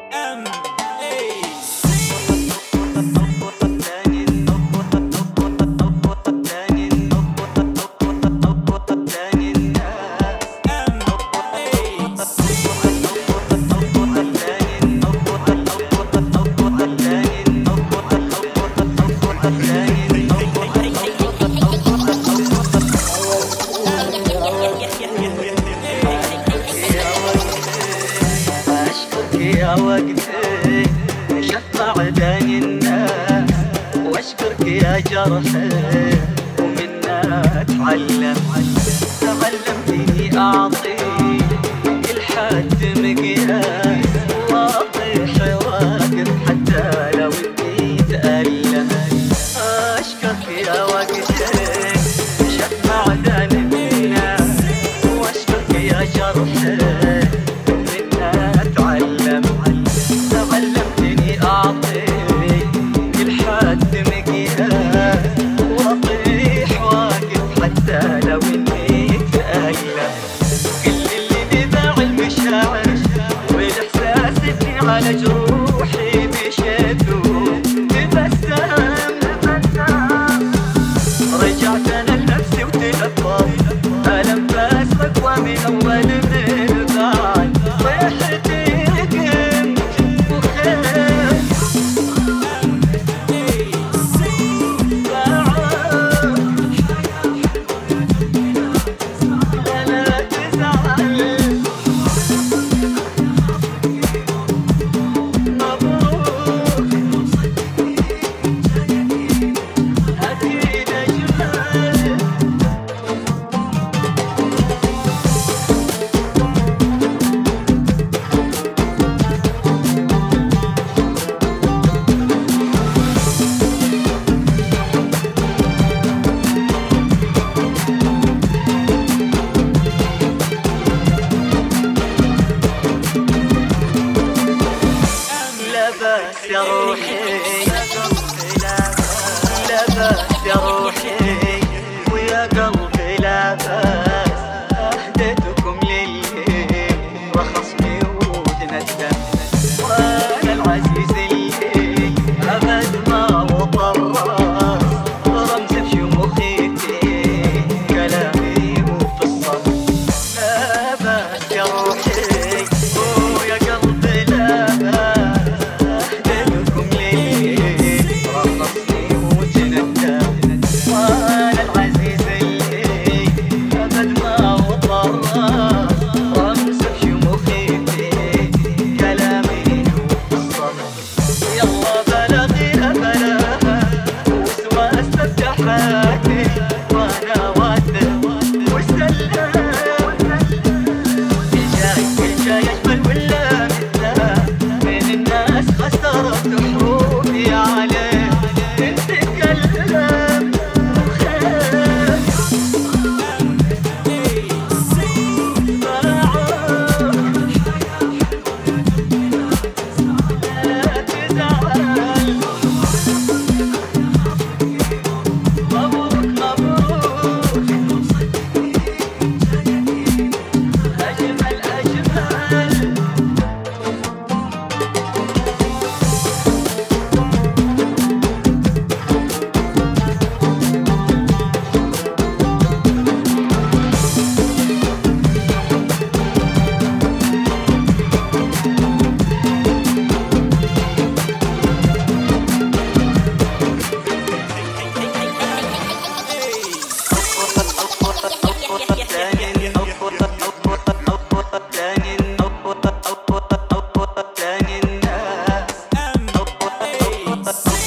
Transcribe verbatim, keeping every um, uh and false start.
ام اي يا وقتي شفع داني الناس واشكرك يا جرحي ومنا اتعلم تعلمتني اعطي كل حد مقياس واطيح واقف حتى لو اني تألم اشكرك يا وقتي شفع داني الناس واشكرك يا جرحي لو اني اتألم كل اللي بذاع المشاعر والاحساس اني على جروحي مشيتو تبسم رجعت انا لنفسي وتلفظ الم بس اقوى من اول من بعد صيحتي كنت وخير لبس يا روحي لبس يا روحي ويا قلبي لبس اهديتكم للي وخصمي وتندم وانا العزيز اللي ابد ما وطرس رمز بشموخيتي كلامي وفي الصمت لبس يا روحي ويا قلبي لبس وانا وادد وسلم الجاي الجاي اجمل ولا مثله من الناس خسرت حروفي عليه تتكلم وخير لا تزعل ام اي